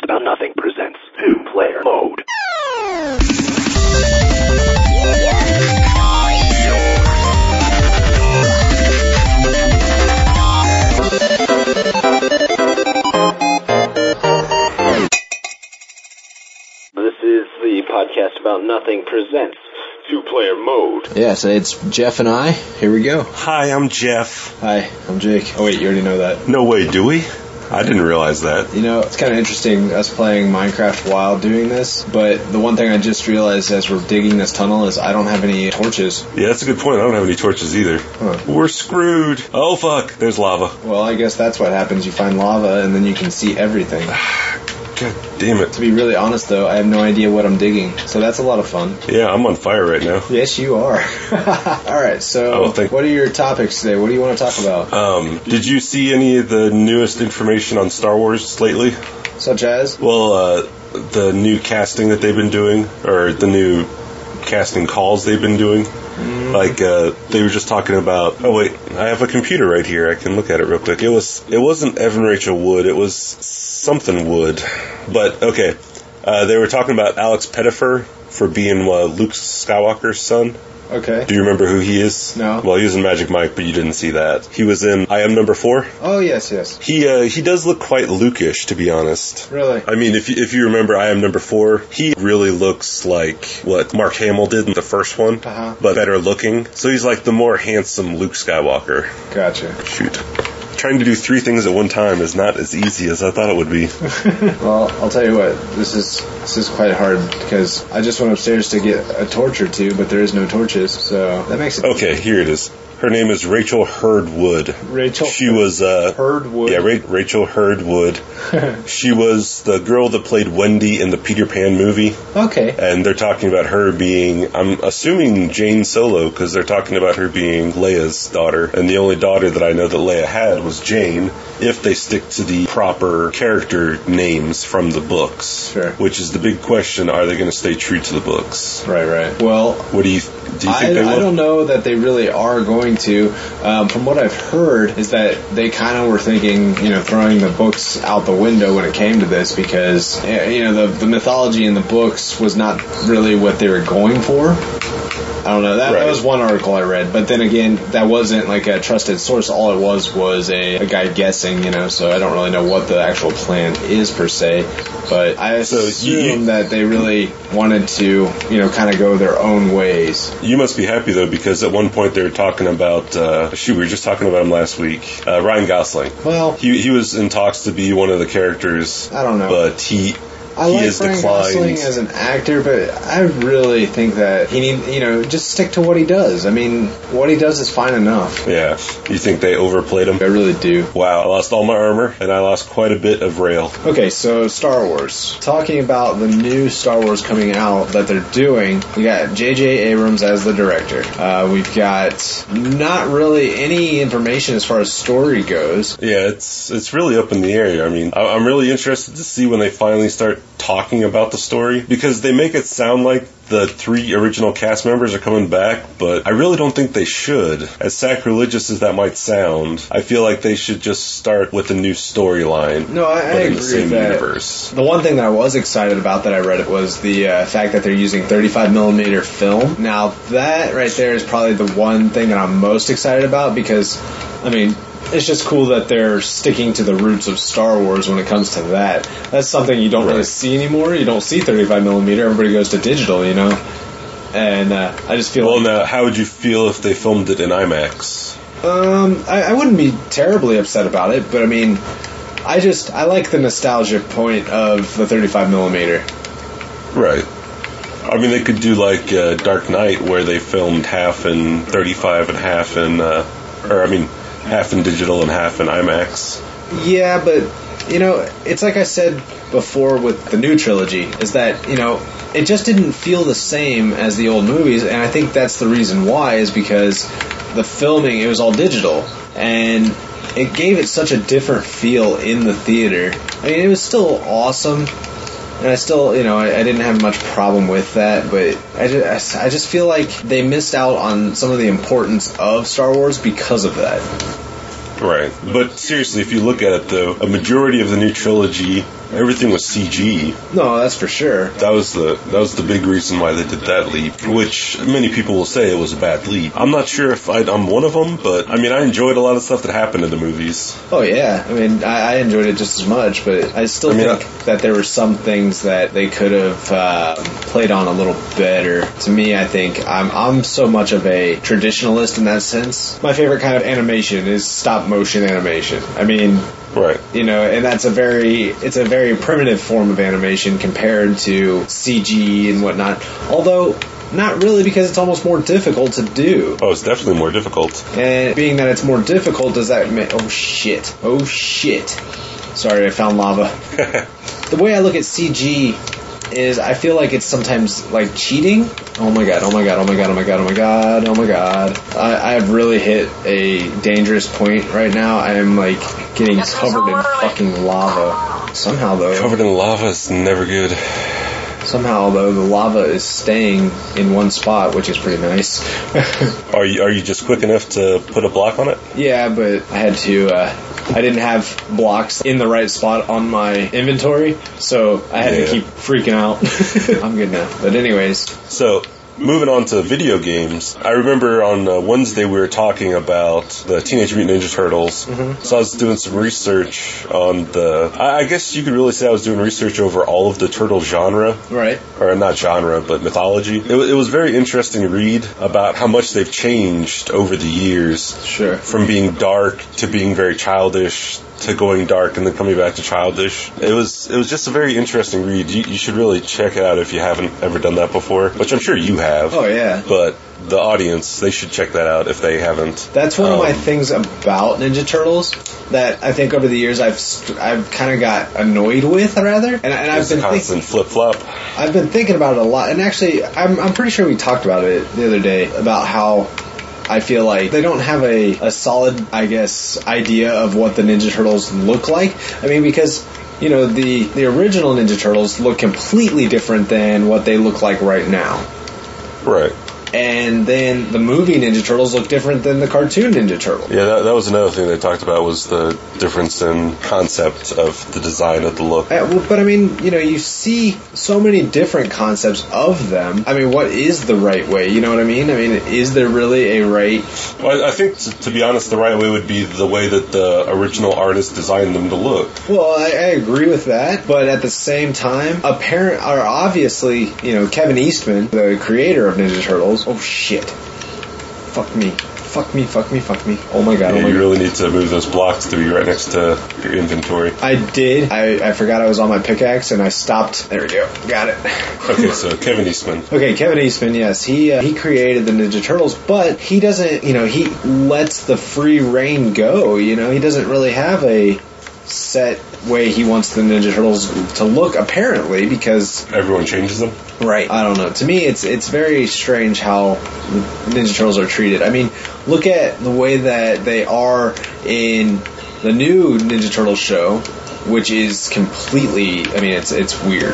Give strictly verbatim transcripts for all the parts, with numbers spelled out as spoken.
About Nothing presents Two-Player Mode. This is the Podcast About Nothing presents Two-Player Mode. Yeah, so it's Jeff and I. Here we go. Hi, I'm Jeff. Hi, I'm Jake. Oh wait, you already know that. No way, do we? I didn't realize that. You know, it's kind of interesting us playing Minecraft while doing this, but the one thing I just realized as we're digging this tunnel is I don't have any torches. Yeah, that's a good point. I don't have any torches either. Huh. We're screwed. Oh, fuck. There's lava. Well, I guess that's what happens. You find lava, and then you can see everything. God damn it. To be really honest, though, I have no idea what I'm digging, so that's a lot of fun. Yeah, I'm on fire right now. Yes, you are. Alright, so oh, thank- what are your topics today? What do you want to talk about? Um, did you see any of the newest information on Star Wars lately? Such as? Well, uh, the new casting that they've been doing, or the new casting calls they've been doing. Mm-hmm. Like, uh, they were just talking about, oh wait, I have a computer right here, I can look at it real quick. It was, it wasn't Evan Rachel Wood, it was something Wood. But, okay, uh, they were talking about Alex Pettyfer for being uh, Luke Skywalker's son. Okay. Do you remember who he is? No. Well, he was in Magic Mike, but you didn't see that. He was in I Am Number Four. Oh, yes, yes. He uh, he does look quite Luke-ish, to be honest. Really? I mean, if you, if you remember I Am Number Four, he really looks like what Mark Hamill did in the first one, uh-huh. but better looking. So he's like the more handsome Luke Skywalker. Gotcha. Shoot. Trying to do three things at one time is not as easy as I thought it would be. Well, I'll tell you what, this is this is quite hard because I just went upstairs to get a torch or two, but there is no torches, so that makes it. Okay, here it is. Her name is Rachel Hurd-Wood. Rachel. She was uh, Hurd-Wood. Yeah, Ra- Rachel Hurd-Wood. She was the girl that played Wendy in the Peter Pan movie. Okay. And they're talking about her being, I'm assuming Jane Solo, because they're talking about her being Leia's daughter. And the only daughter that I know that Leia had was Jane, if they stick to the proper character names from the books. Sure. Which is the big question: are they going to stay true to the books? Right, right. Well, what do you do? You think I, they will? I don't know that they really are going to. Um, from what I've heard, is that they kind of were thinking, you know, throwing the books out the window when it came to this because, you know, the the mythology in the books was not really what they were going for. I don't know. That, right. that was one article I read, but then again, that wasn't like a trusted source. All it was was a, a guy guessing, you know. So I don't really know what the actual plan is per se. But I assume so you, you, that they really wanted to, you know, kind of go their own ways. You must be happy though, because at one point they were talking about. Uh, shoot, we were just talking about him last week. Uh, Ryan Gosling. Well, he he was in talks to be one of the characters. I don't know, but he. I he like has Ryan declined. Gosling as an actor, but I really think that he need, you know, just stick to what he does. I mean, what he does is fine enough. Yeah. You think they overplayed him? I really do. Wow. I lost all my armor, and I lost quite a bit of rail. Okay, so Star Wars. Talking about the new Star Wars coming out that they're doing, we got J J Abrams as the director. Uh, we've got not really any information as far as story goes. Yeah, it's it's really up in the air. I mean, I, I'm really interested to see when they finally start talking about the story, because they make it sound like the three original cast members are coming back, but I really don't think they should. As sacrilegious as that might sound, I feel like they should just start with a new storyline. No, I, I agree in the same with that. Universe. The one thing that I was excited about that I read it was the uh, fact that they're using thirty-five millimeter film. Now, that right there is probably the one thing that I'm most excited about, because, I mean, it's just cool that they're sticking to the roots of Star Wars when it comes to that. That's something you don't right. really see anymore. You don't see thirty-five millimeter. Everybody goes to digital, you know? And uh, I just feel well, like... Well, now, how would you feel if they filmed it in IMAX? Um, I, I wouldn't be terribly upset about it, but I mean, I just, I like the nostalgia point of the thirty-five millimeter. Right. I mean, they could do like uh, Dark Knight, where they filmed half in thirty-five and half in, uh, or I mean, half in digital and half in IMAX. Yeah, but, you know, it's like I said before with the new trilogy, is that, you know, it just didn't feel the same as the old movies, and I think that's the reason why, is because the filming, it was all digital, and it gave it such a different feel in the theater. I mean, it was still awesome, and I still, you know, I, I didn't have much problem with that, but I just, I just feel like they missed out on some of the importance of Star Wars because of that. Right. But seriously, if you look at it, though, a majority of the new trilogy, everything was C G. No, that's for sure. That was the that was the big reason why they did that leap, which many people will say it was a bad leap. I'm not sure if I'd, I'm one of them, but I mean, I enjoyed a lot of stuff that happened in the movies. Oh yeah, I mean, I, I enjoyed it just as much, but I still I mean, think I, that there were some things that they could have um, played on a little better. To me, I think I'm I'm so much of a traditionalist in that sense. My favorite kind of animation is stop motion animation. I mean. Right. You know, and that's a very, it's a very primitive form of animation compared to C G and whatnot. Although, not really, because it's almost more difficult to do. Oh, it's definitely more difficult. And being that it's more difficult, does that mean, oh shit, oh shit. Sorry, I found lava. The way I look at C G is I feel like it's sometimes like cheating. Oh my god, oh my god, oh my god, oh my god, oh my god, oh my god. I, I have really hit a dangerous point right now. I am like getting covered in fucking lava. Somehow though. Covered in lava is never good. Somehow though, the lava is staying in one spot, which is pretty nice. Are you are you just quick enough to put a block on it? Yeah, but I had to, uh, I didn't have blocks in the right spot on my inventory, so I had Yeah. to keep freaking out. I'm good now. But anyways. So, moving on to video games, I remember on uh, Wednesday we were talking about the Teenage Mutant Ninja Turtles. Mm-hmm. So I was doing some research on the, I, I guess you could really say I was doing research over all of the turtle genre. Right. Or not genre, but mythology. It, wa- it was a very interesting read about how much they've changed over the years. Sure. From being dark to being very childish to going dark and then coming back to childish. It was it was just a very interesting read. You, you should really check it out if you haven't ever done that before, which I'm sure you have. Oh, yeah. But the audience, they should check that out if they haven't. That's one of my Um, things about Ninja Turtles that I think over the years I've st- I've kind of got annoyed with, rather. And, and I've It's a been constant thinking, flip flop. I've been thinking about it a lot. And actually, I'm I'm pretty sure we talked about it the other day about how I feel like they don't have a, a solid, I guess, idea of what the Ninja Turtles look like. I mean, because, you know, the, the original Ninja Turtles look completely different than what they look like right now. Right. And then the movie Ninja Turtles look different than the cartoon Ninja Turtle. Yeah, that, that was another thing they talked about was the difference in concept of the design of the look. Uh, well, but I mean, you know, you see so many different concepts of them. I mean, what is the right way? You know what I mean? I mean, is there really a right? Well, I think, to, to be honest, the right way would be the way that the original artist designed them to look. Well, I, I agree with that, but at the same time, apparent or obviously, you know, Kevin Eastman, the creator of Ninja Turtles. Oh shit! Fuck me! Fuck me! Fuck me! Fuck me! Oh my god! Yeah, Oh my you god! really need to move those blocks to be right next to your inventory. I did. I, I forgot I was on my pickaxe and I stopped. There we go. Got it. Okay, so Kevin Eastman. Okay, Kevin Eastman, yes, he uh, he created the Ninja Turtles, but he doesn't, you know, he lets the free reign go, you know, he doesn't really have a set way he wants the Ninja Turtles to look, apparently, because... Everyone changes them? Right. I don't know. To me, it's it's very strange how Ninja Turtles are treated. I mean, look at the way that they are in the new Ninja Turtles show, which is completely, I mean, it's it's weird.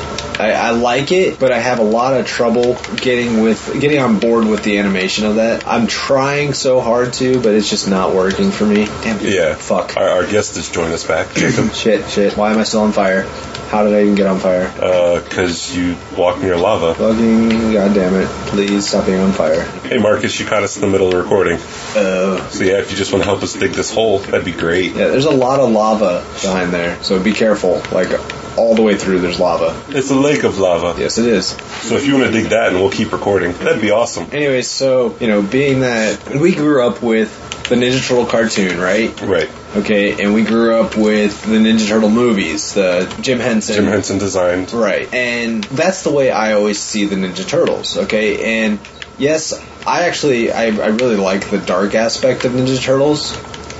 I, I like it, but I have a lot of trouble getting with getting on board with the animation of that. I'm trying so hard to, but it's just not working for me. Damn it. Yeah. Fuck. Our, our guest has joined us back, Jacob. Shit, shit. Why am I still on fire? How did I even get on fire? Uh, cause you walked near lava. Fucking goddamn it. Please stop being on fire. Hey Marcus, you caught us in the middle of recording. Uh, So yeah, if you just want to help us dig this hole, that'd be great. yeah, there's a lot of lava behind there, so be careful. Like, all the way through there's lava. It's a lake of lava. Yes, it is. So if you want to dig that and we'll keep recording, that'd be awesome. Anyways, so, you know, being that we grew up with the Ninja Turtle cartoon, right? Right. Okay, and we grew up with the Ninja Turtle movies, the Jim Henson. Jim Henson designed. Right, and that's the way I always see the Ninja Turtles, okay? And yes, I actually, I, I really like the dark aspect of Ninja Turtles,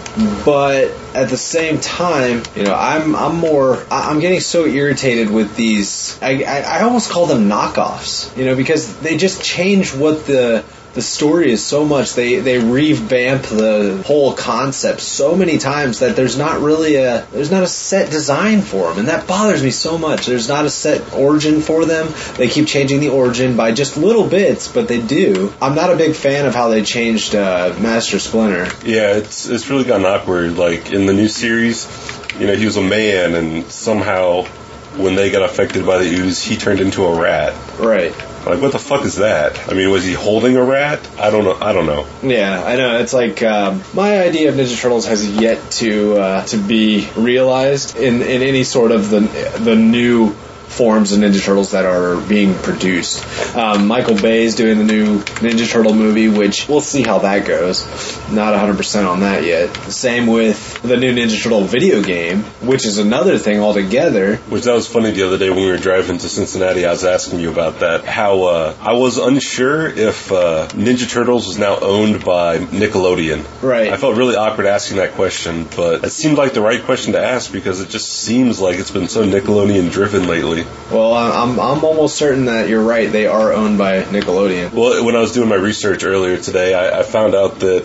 but at the same time, you know, I'm I'm more, I- I'm getting so irritated with these, I, I, I almost call them knockoffs, you know, because they just change what the the story is so much. They they revamp the whole concept so many times that there's not really a there's not a set design for them, and that bothers me so much. There's not a set origin for them. They keep changing the origin by just little bits, but they do. I'm not a big fan of how they changed uh, Master Splinter. Yeah, it's it's really gotten awkward. Like in the new series, you know, he was a man, and somehow when they got affected by the ooze, he turned into a rat. Right. Like, what the fuck is that? I mean, was he holding a rat? I don't know. I don't know. Yeah, I know. It's like um, my idea of Ninja Turtles has yet to uh, to be realized in, in any sort of the the new forms of Ninja Turtles that are being produced. Um, Michael Bay is doing the new Ninja Turtle movie, which we'll see how that goes. Not one hundred percent on that yet. Same with the new Ninja Turtle video game, which is another thing altogether. Which that was funny the other day when we were driving to Cincinnati. I was asking you about that. How uh, I was unsure if uh, Ninja Turtles was now owned by Nickelodeon. Right. I felt really awkward asking that question, but it seemed like the right question to ask because it just seems like it's been so Nickelodeon driven lately. Well, I'm I'm almost certain that you're right. They are owned by Nickelodeon. Well, when I was doing my research earlier today, I, I found out that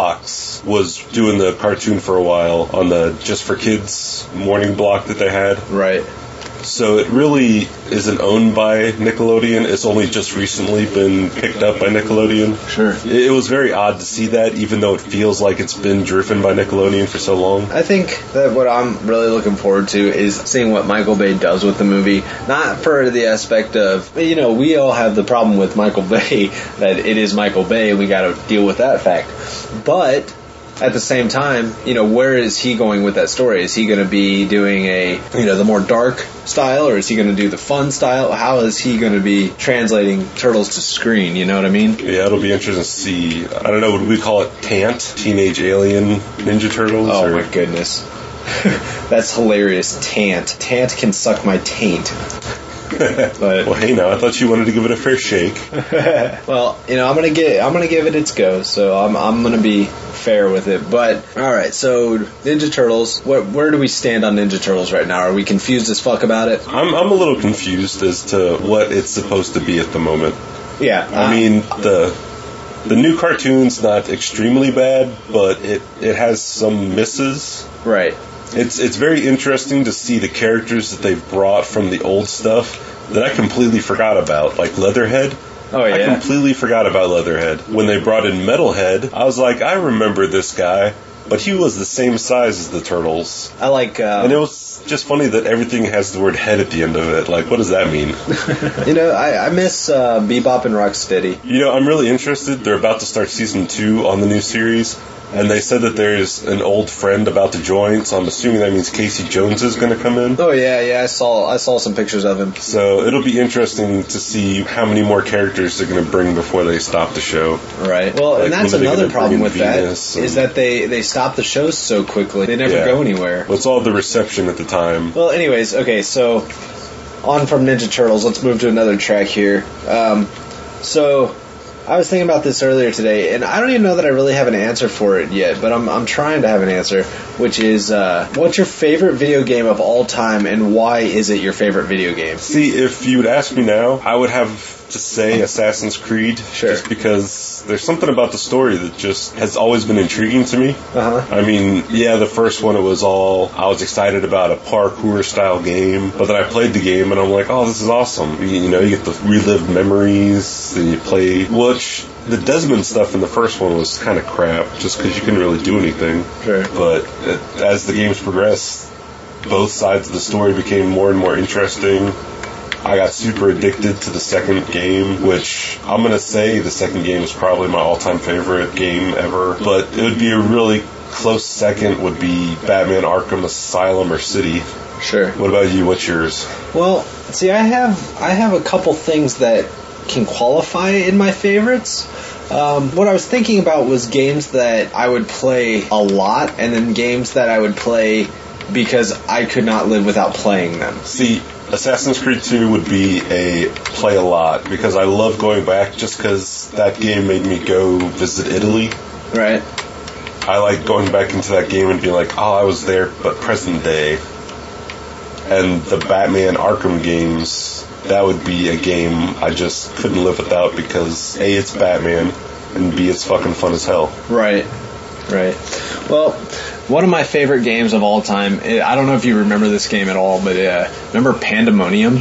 Fox was doing the cartoon for a while on the Just for Kids morning block that they had. Right. So it really isn't owned by Nickelodeon. It's only just recently been picked up by Nickelodeon. Sure. It was very odd to see that, even though it feels like it's been driven by Nickelodeon for so long. I think that what I'm really looking forward to is seeing what Michael Bay does with the movie. Not for the aspect of, you know, we all have the problem with Michael Bay, that it is Michael Bay, and we got to deal with that fact. But at the same time, you know, where is he going with that story? Is he going to be doing a, you know, the more dark style, or is he going to do the fun style? How is he going to be translating Turtles to screen? You know what I mean? Yeah, it'll be interesting to see. I don't know, would we call it T A N T? Teenage Alien Ninja Turtles? Oh, or? my goodness. That's hilarious. Tant. Tant can suck my taint. But, well, hey, now I thought you wanted to give it a fair shake. Well, you know, I'm gonna get, I'm gonna give it its go. So I'm, I'm gonna be fair with it. But all right, so Ninja Turtles. What, where do we stand on Ninja Turtles right now? Are we confused as fuck about it? I'm, I'm a little confused as to what it's supposed to be at the moment. Yeah, I uh, mean the. The new cartoon's not extremely bad, but it, it has some misses. Right. It's it's very interesting to see the characters that they've brought from the old stuff that I completely forgot about, like Leatherhead. Oh, yeah. I completely forgot about Leatherhead. When they brought in Metalhead, I was like, I remember this guy, but he was the same size as the Turtles. I like... Uh, and it was just funny that everything has the word head at the end of it. Like, what does that mean? You know, I, I miss uh, Bebop and Rocksteady. You know, I'm really interested. They're about to start season two on the new series. And they said that there's an old friend about to join, so I'm assuming that means Casey Jones is going to come in. Oh yeah, yeah, I saw I saw some pictures of him. So it'll be interesting to see how many more characters they're going to bring before they stop the show. Right. Well, like, and that's another problem with Venus that, and, is that they, they stop the shows so quickly. They never yeah. go anywhere. Well, it's all the reception at the time. Well, anyways, okay, so on from Ninja Turtles, let's move to another track here. Um, so... I was thinking about this earlier today, and I don't even know that I really have an answer for it yet, but I'm I'm trying to have an answer, which is, uh, what's your favorite video game of all time, and why is it your favorite video game? See, if you would ask me now, I would have to say Assassin's Creed, sure. just because there's something about the story that just has always been intriguing to me. Uh-huh. I mean, yeah, the first one, it was all, I was excited about a parkour-style game, but then I played the game, and I'm like, oh, this is awesome. You, you know, you get the relived memories, and you play, which... The Desmond stuff in the first one was kind of crap, just because you couldn't really do anything. Sure. But it, as the games progressed, both sides of the story became more and more interesting. I got super addicted to the second game, which I'm going to say the second game is probably my all-time favorite game ever. But it would be a really close second would be Batman Arkham Asylum or City. Sure. What about you? What's yours? Well, see, I have I have a couple things that can qualify in my favorites. Um, what I was thinking about was games that I would play a lot, and then games that I would play because I could not live without playing them. See, Assassin's Creed two would be a play a lot, because I love going back just because that game made me go visit Italy. Right. I like going back into that game and being like, oh, I was there, but present day. And the Batman Arkham games, that would be a game I just couldn't live without because, A, it's Batman, and B, it's fucking fun as hell. Right, right. Well, one of my favorite games of all time, I don't know if you remember this game at all, but uh, remember Pandemonium?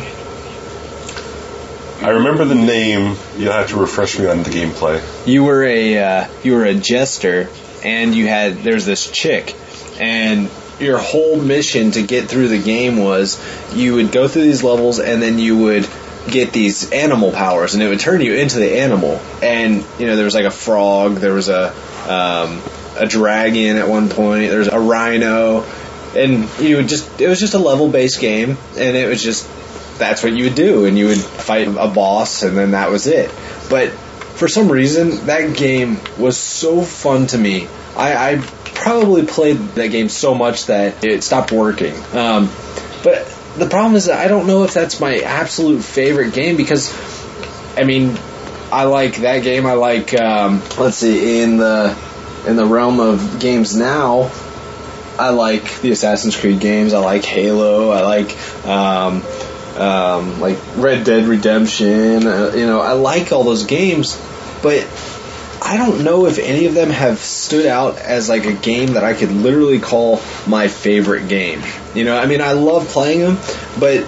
I remember the name. You'll have to refresh me on the gameplay. You were a uh, you were a jester, and you had there's this chick, and your whole mission to get through the game was you would go through these levels, and then you would get these animal powers, and it would turn you into the animal. And you know there was like a frog, there was a um, a dragon at one point, there's a rhino, and you would just it was just a level based game, and it was just. That's what you would do, and you would fight a boss, and then that was it. But for some reason, that game was so fun to me. I, I probably played that game so much that it stopped working. Um, but the problem is that I don't know if that's my absolute favorite game, because, I mean, I like that game. I like, um, let's see, in the in the realm of games now, I like the Assassin's Creed games. I like Halo. I like... Um, Um, like Red Dead Redemption, uh, you know, I like all those games, but I don't know if any of them have stood out as like a game that I could literally call my favorite game. You know, I mean, I love playing them, but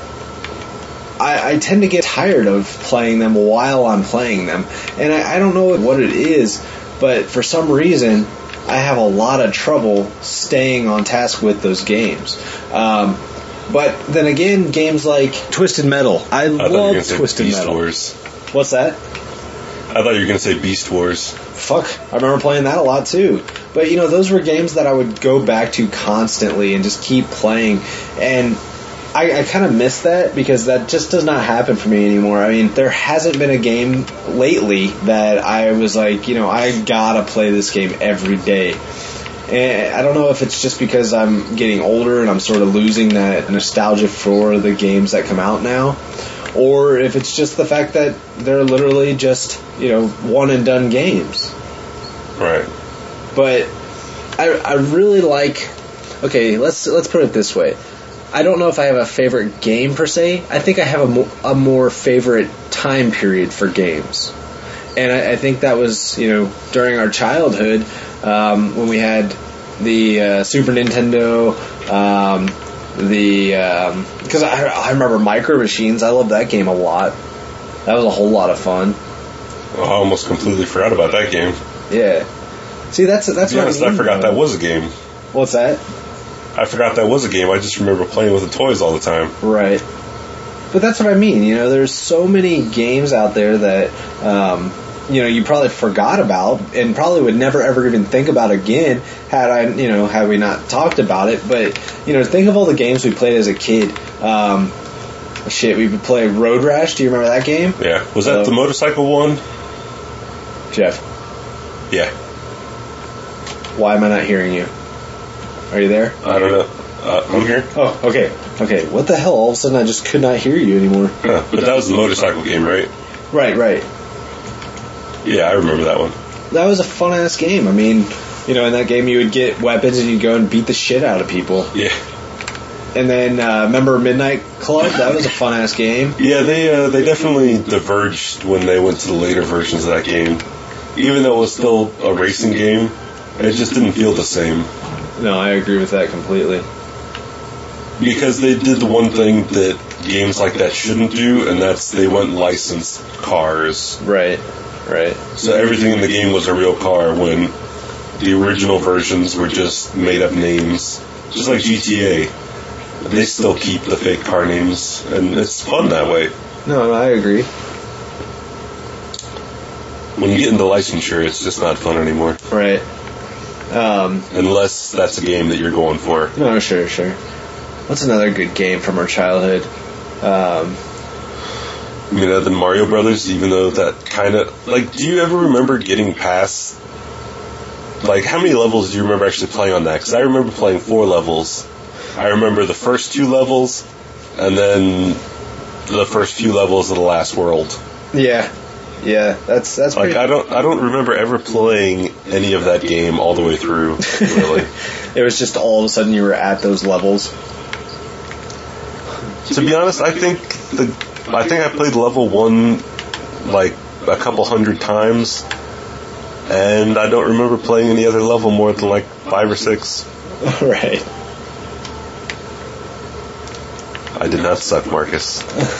I, I tend to get tired of playing them while I'm playing them, and I, I don't know what it is, but for some reason, I have a lot of trouble staying on task with those games. Um, But then again, games like Twisted Metal. I, I love Twisted Beast Metal. Wars. What's that? I thought you were going to say Beast Wars. Fuck, I remember playing that a lot too. But you know, those were games that I would go back to constantly and just keep playing. And I, I kind of miss that because that just does not happen for me anymore. I mean, there hasn't been a game lately that I was like, you know, I gotta play this game every day. And I don't know if it's just because I'm getting older and I'm sort of losing that nostalgia for the games that come out now, or if it's just the fact that they're literally just, you know, one and done games. Right. But I I really like. Okay, let's let's put it this way. I don't know if I have a favorite game per se. I think I have a, mo- a more favorite time period for games. And I, I think that was, you know, during our childhood, um, when we had the uh, Super Nintendo, um, the because um, I, I remember Micro Machines. I loved that game a lot. That was a whole lot of fun. Oh, I almost completely forgot about that game. Yeah. See, that's that's to be honest, what I, mean, I forgot though. that was a game. What's that? I forgot that was a game. I just remember playing with the toys all the time. Right. But that's what I mean. You know, there's so many games out there that. Um, you know, you probably forgot about and probably would never ever even think about again had I, you know, had we not talked about it. But, you know, think of all the games we played as a kid. Um, shit, we would play Road Rash. Do you remember that game? Yeah. Was that uh, the motorcycle one? Jeff. Yeah. Why am I not hearing you? Are you there? I don't know. Uh, I'm here. Oh, okay. Okay. What the hell? All of a sudden I just could not hear you anymore. Huh. But that was the motorcycle game, right? Right, right. Yeah, I remember that one. That was a fun-ass game. I mean, you know, in that game you would get weapons and you'd go and beat the shit out of people. Yeah. And then, uh, remember Midnight Club? That was a fun-ass game. Yeah, they uh, they definitely diverged when they went to the later versions of that game. Even though it was still a racing game, it just didn't feel the same. No, I agree with that completely. Because they did the one thing that games like that shouldn't do, and that's they went and licensed cars. Right. Right. So everything in the game was a real car when the original versions were just made up names. Just like G T A. They still keep the fake car names, and it's fun that way. No, no, I agree. When you get into licensure, it's just not fun anymore. Right. Um, Unless that's a game that you're going for. No, sure, sure. What's another good game from our childhood? Um... I mean, other than Mario Brothers, even though that kind of... Like, do you ever remember getting past... Like, how many levels do you remember actually playing on that? Because I remember playing four levels. I remember the first two levels, and then the first few levels of the last world. Yeah. Yeah, that's that's like pretty... I don't I don't remember ever playing any of that game all the way through, really. It was just all of a sudden you were at those levels. To be honest, I think the... I think I played level one like a couple hundred times, And I don't remember playing any other level more than like five or six. Right. I did not suck, Marcus.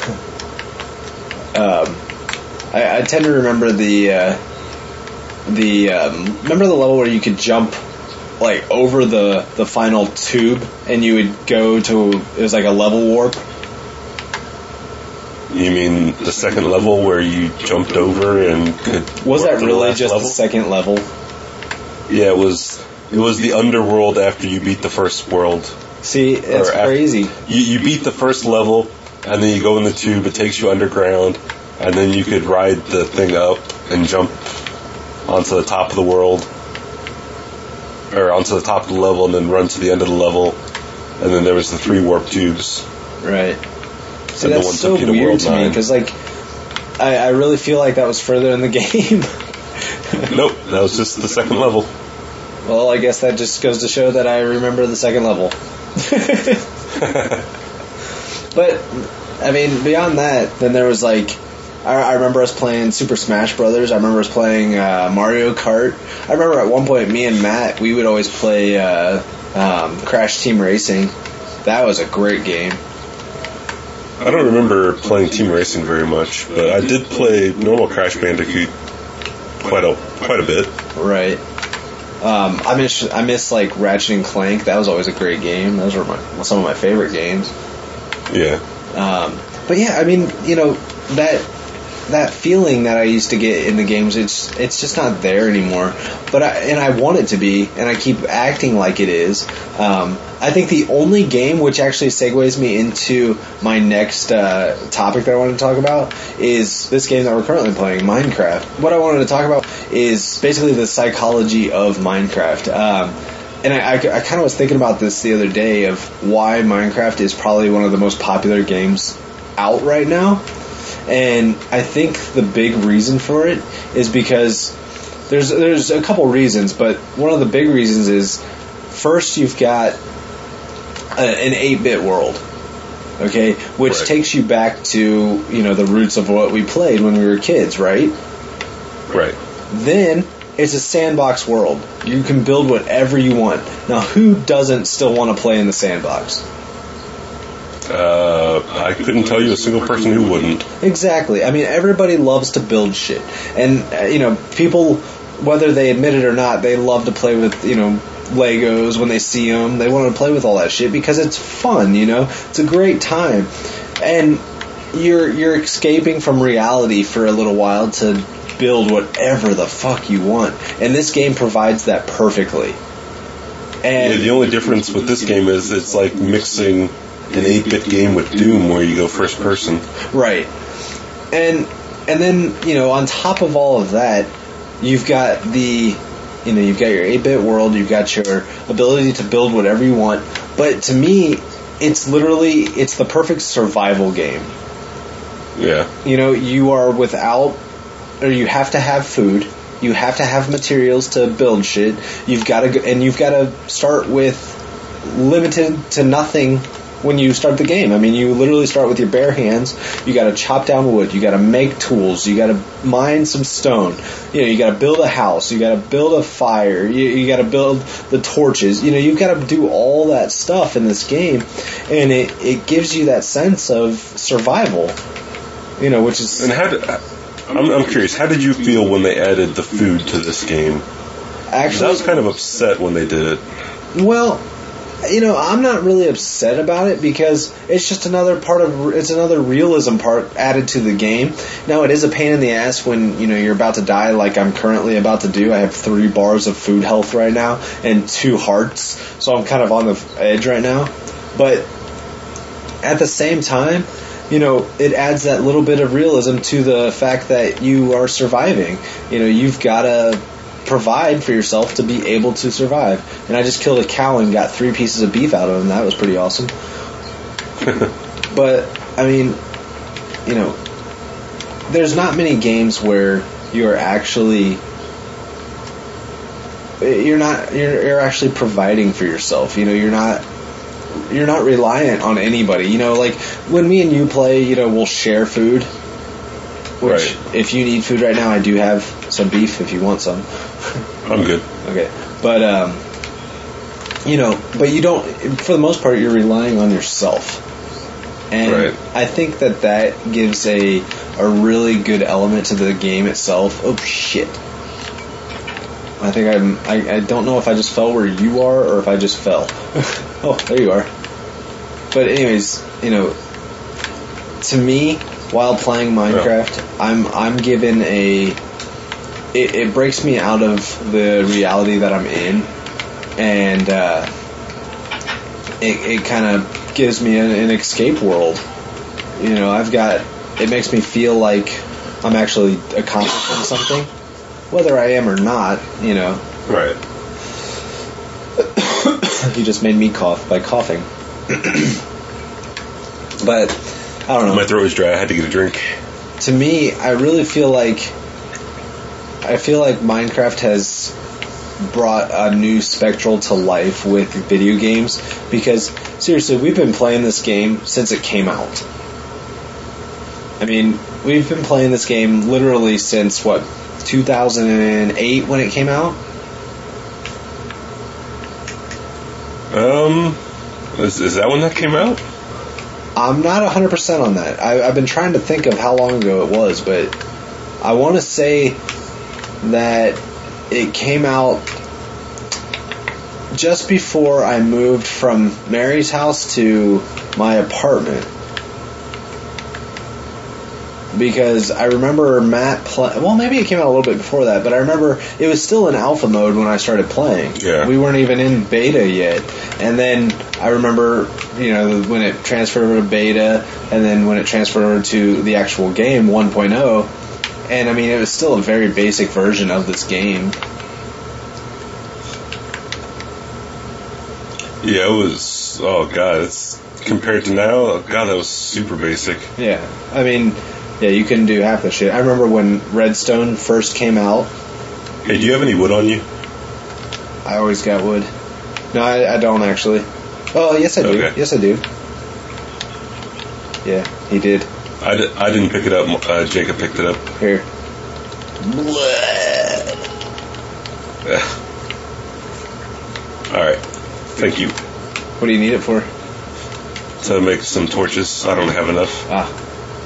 um, I, I tend to remember the uh, the um, remember the level where you could jump like over the the final tube and you would go to, it was like a level warp. You mean the second level where you jumped over and could was that the really last just level? the second level? Yeah, it was. It was the underworld after you beat the first world. See, it's Or after- crazy. You, you beat the first level, and then you go in the tube. It takes you underground, and then you could ride the thing up and jump onto the top of the world, or onto the top of the level, and then run to the end of the level. And then there was the three warp tubes. Right. See, And the that's one so took you to weird World to me nine. because, like, I, I really feel like that was further in the game. Nope, that was just the second level. Well, I guess that just goes to show that I remember the second level. But, I mean, beyond that, then there was, like, I, I remember us playing Super Smash Brothers. I remember us playing uh, Mario Kart. I remember at one point, me and Matt, we would always play uh, um, Crash Team Racing. That was a great game. I don't remember playing Team Racing very much, but I did play normal Crash Bandicoot quite a quite a bit. Right. Um, I miss I miss like Ratchet and Clank. That was always a great game. Those were my, some of my favorite games. Yeah. Um, but yeah, I mean, you know, that that feeling that I used to get in the games, it's it's just not there anymore. But I, and I want it to be, and I keep acting like it is. Um, I think the only game which actually segues me into my next uh, topic that I wanted to talk about is this game that we're currently playing, Minecraft. What I wanted to talk about is basically the psychology of Minecraft. Um, and I, I, I kind of was thinking about this the other day of why Minecraft is probably one of the most popular games out right now. And I think the big reason for it is because there's there's a couple reasons, but one of the big reasons is first you've got a, an eight-bit world, okay, which Right. takes you back to, you know, the roots of what we played when we were kids, right? Right. Then it's a sandbox world. You can build whatever you want. Now, who doesn't still want to play in the sandbox? Uh, I couldn't tell you a single person who wouldn't. Exactly. I mean, everybody loves to build shit. And, uh, you know, people, whether they admit it or not, they love to play with, you know, Legos when they see them. They want to play with all that shit because it's fun, you know? It's a great time. And you're you're escaping from reality for a little while to build whatever the fuck you want. And this game provides that perfectly. And Yeah, the only difference with this game is it's like mixing an eight-bit game with Doom where you go first person. Right. And and then, you know, on top of all of that, you've got the, you know, you've got your eight-bit world, you've got your ability to build whatever you want. But to me, it's literally, it's the perfect survival game. Yeah. You know, you are without, or you have to have food. You have to have materials to build shit. You've got to, go, and you've got to start with limited to nothing when you start the game. I mean, you literally start with your bare hands. You got to chop down wood. You got to make tools. You got to mine some stone. You know, you got to build a house. You got to build a fire. You, you got to build the torches. You know, you've got to do all that stuff in this game, and it it gives you that sense of survival. You know, which is And how did, I'm, I'm curious, how did you feel when they added the food to this game? 'Cause actually I was kind of upset when they did it. well. You know, I'm not really upset about it because it's just another part of, it's another realism part added to the game. Now, it is a pain in the ass when, you know, you're about to die like I'm currently about to do. I have three bars of food health right now and two hearts, so I'm kind of on the edge right now. But at the same time, you know, it adds that little bit of realism to the fact that you are surviving. You know, you've got to provide for yourself to be able to survive. And I just killed a cow and got three pieces of beef out of him. That was pretty awesome. But, I mean, you know, there's not many games where you're actually, you're not, you're, you're actually providing for yourself. You know, you're not, you're not reliant on anybody. You know, like, when me and you play, you know, we'll share food. Which, Right. if you need food right now, I do have some beef if you want some. I'm good. Okay. But, um, you know, but you don't, for the most part, you're relying on yourself. And Right. I think that that gives a, a really good element to the game itself. Oh, shit. I think I'm, I, I don't know if I just fell where you are or if I just fell. Oh, there you are. But anyways, you know, to me, while playing Minecraft, yeah. I'm I'm given a, it, it breaks me out of the reality that I'm in, and uh, it, it kind of gives me an, an escape world. You know, I've got, it makes me feel like I'm actually accomplishing something. Whether I am or not, you know. Right. He just made me cough by coughing. But, I don't know. My throat was dry. I had to get a drink. To me, I really feel like, I feel like Minecraft has brought a new spectral to life with video games. Because, seriously, we've been playing this game since it came out. I mean, we've been playing this game literally since, what, two thousand eight when it came out? Um, is, is that when that came out? I'm not one hundred percent on that. I, I've been trying to think of how long ago it was, but I want to say that it came out just before I moved from Mary's house to my apartment. Because I remember Matt play. Well, maybe it came out a little bit before that, but I remember it was still in alpha mode when I started playing. Yeah. We weren't even in beta yet. And then I remember, you know, when it transferred over to beta, and then when it transferred over to the actual game, one point oh. And I mean, it was still a very basic version of this game. Yeah, it was. Oh god, it's compared to now. God, that was super basic. Yeah, I mean. Yeah, you couldn't do half the shit. I remember when Redstone first came out. Hey, do you have any wood on you? I always got wood. No, I, I don't actually. Oh, yes I do. Okay. Yes I do. Yeah, he did. I, di- I didn't pick it up. Uh, Jacob picked it up. Here. Alright. Thank you. What do you need it for? To make some torches. I don't have enough. Ah.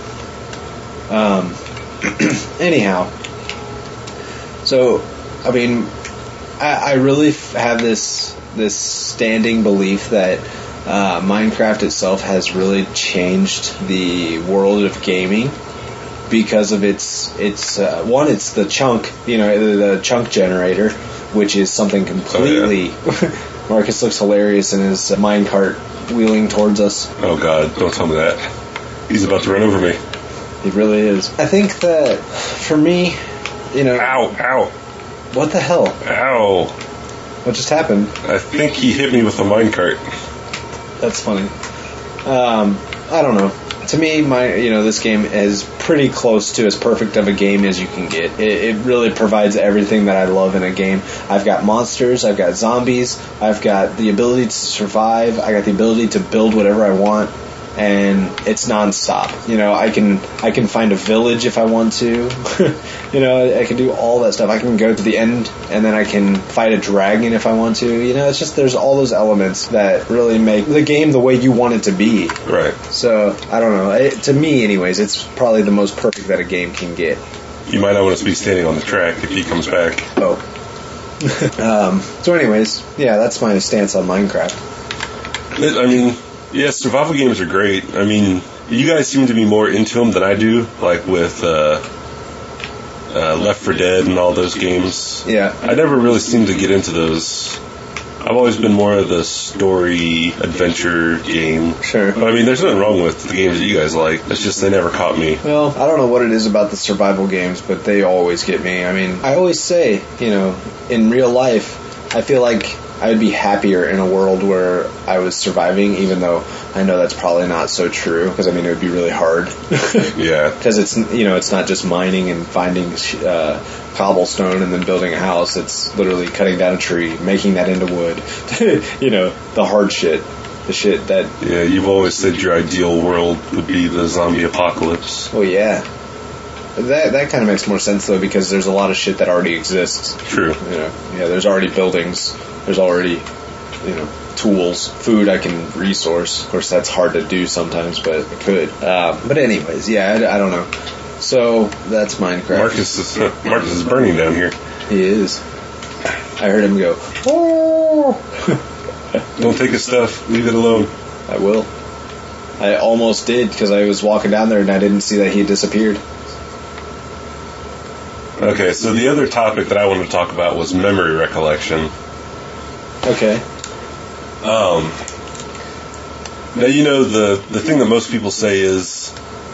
Um, anyhow, so, I mean, I, I really f- have this this standing belief that uh, Minecraft itself has really changed the world of gaming because of its its uh, one, it's the chunk, you know, the, the chunk generator, which is something completely. Oh, yeah. Marcus looks hilarious in his minecart wheeling towards us. Oh God! Don't tell me that. He's about to run over me. He really is. I think that, for me, you know... Ow, ow. What the hell? Ow. What just happened? I think he hit me with a minecart. That's funny. Um, I don't know. To me, my you know, this game is pretty close to as perfect of a game as you can get. It, it really provides everything that I love in a game. I've got monsters, I've got zombies, I've got the ability to survive, I got the ability to build whatever I want. And it's nonstop. You know, I can I can find a village if I want to. You know, I can do all that stuff. I can go to the end, and then I can fight a dragon if I want to. You know, it's just there's all those elements that really make the game the way you want it to be. Right. So I don't know. It, to me, anyways, it's probably the most perfect that a game can get. You might not want us to be standing on the track if he comes back. Oh. um, so, anyways, yeah, that's my stance on Minecraft. I mean. Yeah, survival games are great. I mean, you guys seem to be more into them than I do, like with uh, uh, Left four Dead and all those games. Yeah. I never really seemed to get into those. I've always been more of the story, adventure game. Sure. But I mean, there's nothing wrong with the games that you guys like. It's just they never caught me. Well, I don't know what it is about the survival games, but they always get me. I mean, I always say, you know, in real life, I feel like I would be happier in a world where I was surviving, even though I know that's probably not so true, because I mean it would be really hard. Yeah. Because it's, you know, it's not just mining and finding uh, cobblestone and then building a house. It's literally cutting down a tree, making that into wood. You know, the hard shit, the shit that. Yeah, you've always said your ideal world would be the zombie apocalypse. Oh yeah. That that kind of makes more sense though, because there's a lot of shit that already exists. True. You know, yeah, there's already buildings. There's already, you know, tools, food I can resource. Of course, that's hard to do sometimes, but I could. Uh, but anyways, yeah, I, I don't know. So that's Minecraft. Marcus is uh, Marcus is burning down here. He is. I heard him go, oh! Don't take his stuff. Leave it alone. I will. I almost did, because I was walking down there and I didn't see that he had disappeared. Okay, so the other topic that I wanted to talk about was memory recollection. Okay. Um, now, you know, the, the thing that most people say is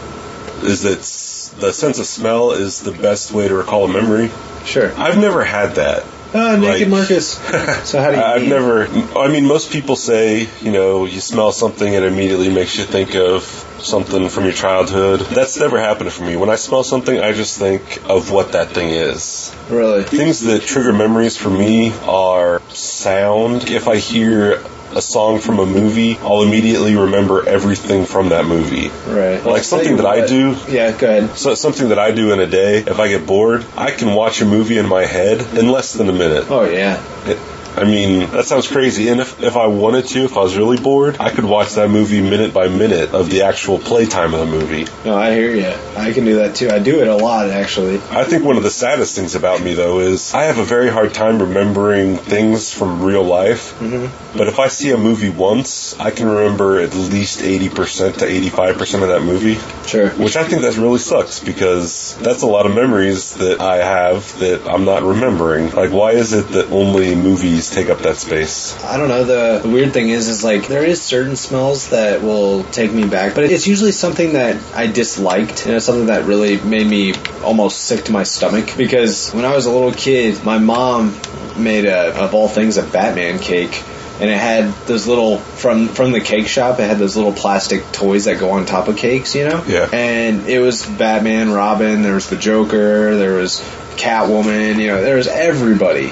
is that s- the sense of smell is the best way to recall a memory. Sure. I've never had that. Ah, naked Like- Marcus. So how do you I've eat? never, I mean, most people say, you know, you smell something and it immediately makes you think of something from your childhood. That's never happened for me. When I smell something, I just think of what that thing is. Really? Things that trigger memories for me are sound. If I hear a song from a movie, I'll immediately remember everything from that movie. Right. Like something that I do. Yeah, go ahead. So something that I do in a day, if I get bored, I can watch a movie in my head in less than a minute. Oh, yeah. It, I mean, that sounds crazy. And if, if I wanted to, if I was really bored, I could watch that movie minute by minute of the actual playtime of the movie. No, I hear you. I can do that too. I do it a lot, actually. I think one of the saddest things about me, though, is I have a very hard time remembering things from real life. Mm-hmm. But if I see a movie once, I can remember at least eighty percent to eighty-five percent of that movie. Sure. Which I think that really sucks, because that's a lot of memories that I have that I'm not remembering. Like, why is it that only movies take up that space? I don't know. The, the weird thing is, is like, there is certain smells that will take me back, but it's usually something that I disliked, you know, something that really made me almost sick to my stomach. Because when I was a little kid, my mom made a, of all things, a Batman cake. And it had those little, from from the cake shop, it had those little plastic toys that go on top of cakes, you know? Yeah. And it was Batman, Robin, there was the Joker, there was Catwoman, you know, there was everybody.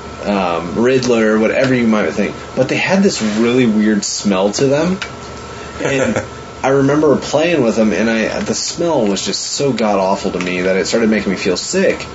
Um, Riddler, whatever you might think. But they had this really weird smell to them. And I remember playing with them, and I the smell was just so god-awful to me that it started making me feel sick.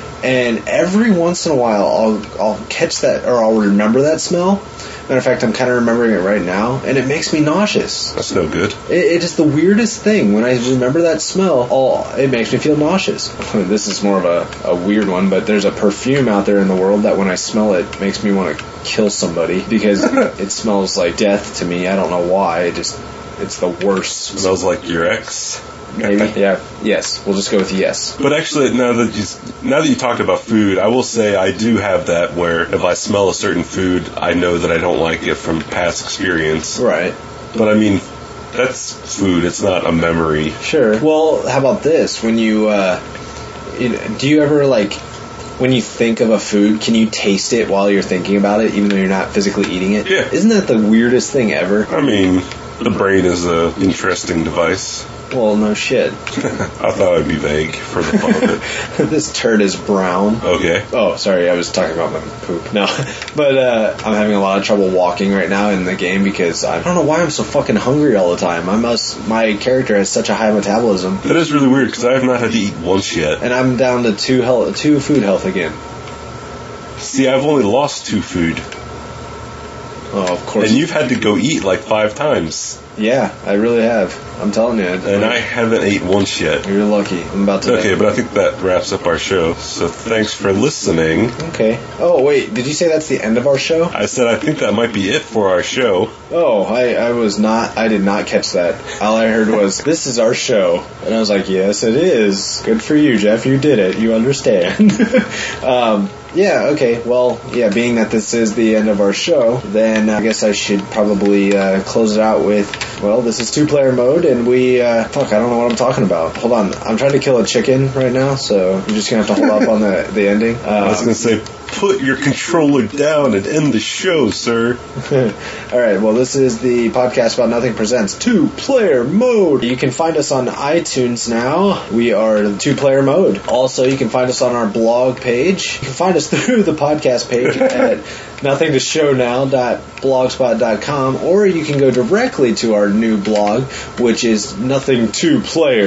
And every once in a while, I'll I'll catch that, or I'll remember that smell. Matter of fact, I'm kind of remembering it right now, and it makes me nauseous. That's no good. It, it is the weirdest thing. When I remember that smell, oh, it makes me feel nauseous. This is more of a, a weird one, but there's a perfume out there in the world that when I smell it, makes me want to kill somebody, because it smells like death to me. I don't know why. It just, it's the worst. Smells like your ex. Maybe, yeah, yes. We'll just go with yes. But actually, now that you now that you talked about food, I will say I do have that where if I smell a certain food, I know that I don't like it from past experience. Right. But I mean, that's food. It's not a memory. Sure. Well, how about this? When you, uh, you know, do you ever, like, when you think of a food, can you taste it while you're thinking about it, even though you're not physically eating it? Yeah. Isn't that the weirdest thing ever? I mean, the brain is an interesting device. Well, no shit. I thought I'd be vague for the fun of it. This turd is brown. Okay. Oh, sorry, I was talking about my poop. No, but uh, I'm having a lot of trouble walking right now in the game because I don't know why I'm so fucking hungry all the time. I must. My character has such a high metabolism, That is really weird because I have not had to eat once yet. and I'm down to two health, two food health again. See, I've only lost two food. Oh, of course. And you've had to go eat like five times. Yeah, I really have. I'm telling you. And I haven't ate once yet. You're lucky. I'm about to. Okay, but I think that wraps up our show. So thanks for listening. Okay. Oh, wait. Did you say that's the end of our show? I said I think that might be it for our show. Oh, I, I was not. I did not catch that. All I heard was, "This is our show," and I was like, "Yes, it is. Good for you, Jeff. You did it. You understand." um, yeah. Okay. Well, yeah. Being that this is the end of our show, then I guess I should probably uh, close it out with, well, this is two-player mode, and we. Uh, fuck. I don't know what I'm talking about. Hold on. I'm trying to kill a chicken right now, so you're just gonna have to hold up on the the ending. Um, I was going to say, put your controller down and end the show, sir. All right, well, this is the Podcast About Nothing presents Two-Player Mode. You can find us on iTunes now. We are Two-Player Mode. Also, you can find us on our blog page. You can find us through the podcast page at nothing to show now dot blogspot dot com, or you can go directly to our new blog, which is nothing to player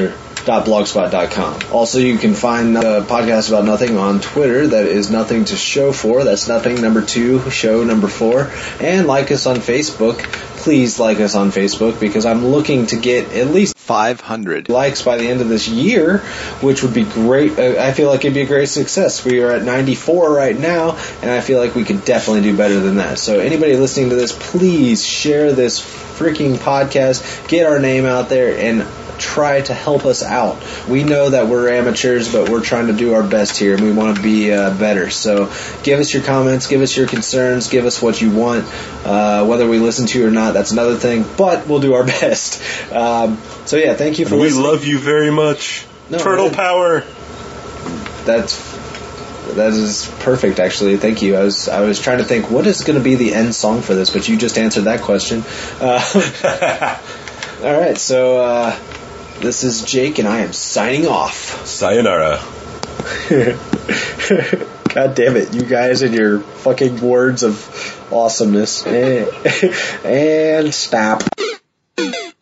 dot blogspot dot com. Also, you can find the podcast About Nothing on Twitter. That is Nothing to Show For. That's Nothing number two, show number four. And like us on Facebook. Please like us on Facebook, because I'm looking to get at least five hundred likes by the end of this year, which would be great. I feel like it'd be a great success. We are at ninety-four right now, and I feel like we could definitely do better than that. So anybody listening to this, please share this freaking podcast, get our name out there, and try to help us out. We know that we're amateurs, but we're trying to do our best here, and we want to be uh, better. So give us your comments, give us your concerns, give us what you want. Uh, whether we listen to you or not, that's another thing, but we'll do our best. Um, so yeah, thank you for we listening. We love you very much. No, Turtle man. power. That's that is perfect, actually. Thank you. I was I was trying to think what is going to be the end song for this, but you just answered that question. Uh, all right, so uh, this is Jake, and I am signing off. Sayonara. God damn it, you guys and your fucking words of awesomeness. And stop.